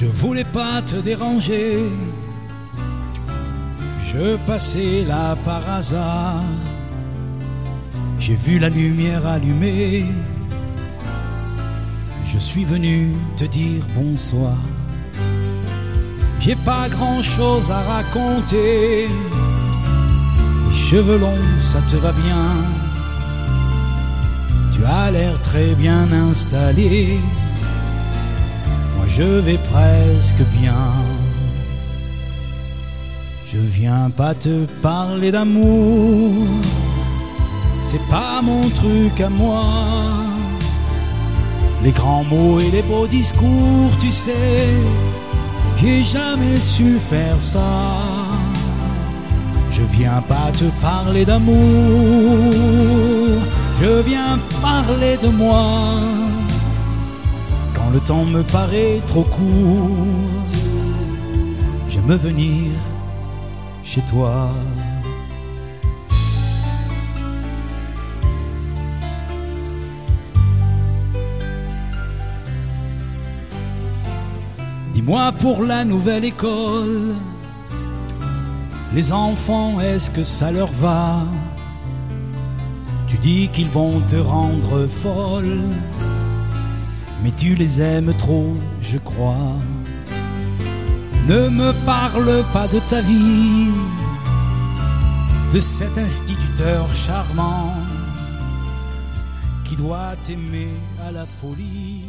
Je voulais pas te déranger, je passais là par hasard. J'ai vu la lumière allumée, je suis venu te dire bonsoir. J'ai pas grand chose à raconter, les cheveux longs ça te va bien, tu as l'air très bien installé, moi je vais presque bien. Je viens pas te parler d'amour, c'est pas mon truc à moi. Les grands mots et les beaux discours, tu sais, j'ai jamais su faire ça. Je viens pas te parler d'amour, je viens parler de moi. Quand le temps me paraît trop court, j'aime venir chez toi. Dis-moi pour la nouvelle école, les enfants, est-ce que ça leur va? Tu dis qu'ils vont te rendre folle, mais tu les aimes trop, je crois. Ne me parle pas de ta vie, de cet instituteur charmant qui doit t'aimer à la folie.